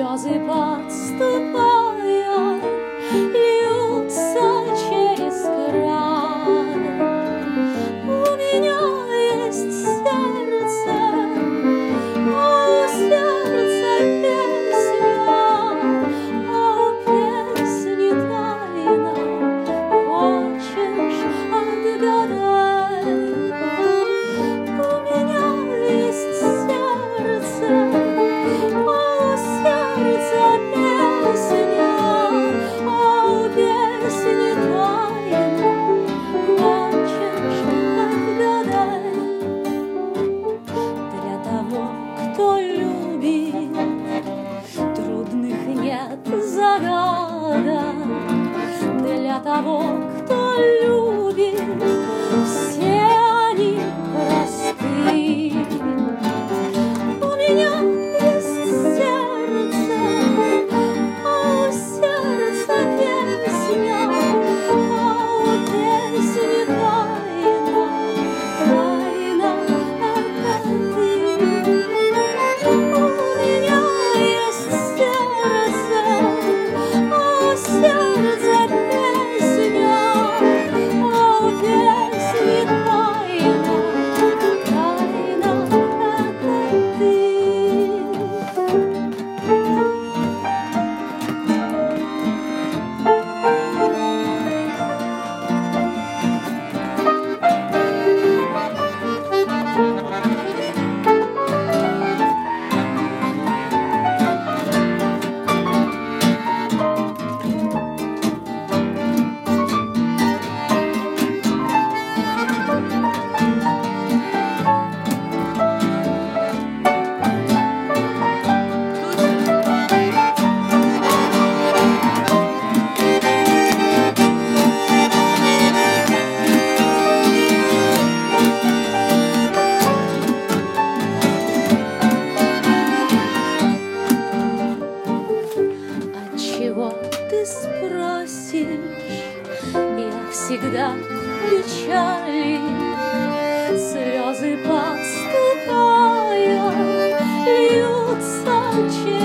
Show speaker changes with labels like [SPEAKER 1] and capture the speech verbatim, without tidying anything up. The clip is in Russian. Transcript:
[SPEAKER 1] слезы подступая, льются через край. У меня есть сердце, а у сердца песня, а у песни тайна. Хочешь, отгадай. У меня есть сердце, а у сердца песня, а у песни тайна. Хочешь, отгадай. Для того, кто любит, трудных нет загадок. Для того, кто любит, все они просты. У меня есть сердце, а у сердца песня, а у песни тайна. Тайна — это ты. У меня есть сердце, а у сердца песня, а у песни тайна. Тайна — это ты. Отчего ты спросишь? Я всегда печали, слезы подступая, льются через